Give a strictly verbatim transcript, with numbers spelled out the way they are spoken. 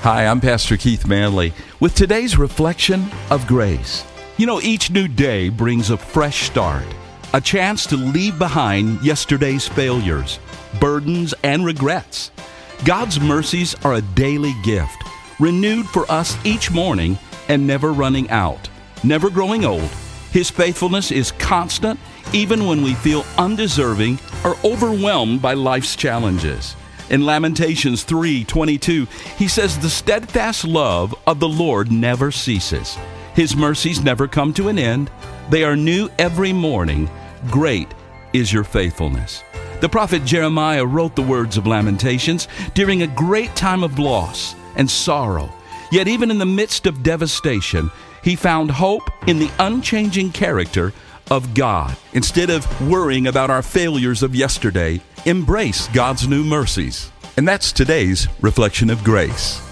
Hi, I'm Pastor Keith Manley with today's reflection of grace. You know, each new day brings a fresh start, a chance to leave behind yesterday's failures, burdens, and regrets. God's mercies are a daily gift, renewed for us each morning and never running out, never growing old. His faithfulness is constant even when we feel undeserving or overwhelmed by life's challenges. In Lamentations three twenty-two, he says, "The steadfast love of the Lord never ceases. His mercies never come to an end. They are new every morning. Great is your faithfulness." The prophet Jeremiah wrote the words of Lamentations during a great time of loss and sorrow. Yet even in the midst of devastation, he found hope in the unchanging character of God. Instead of worrying about our failures of yesterday, embrace God's new mercies. And that's today's reflection of grace.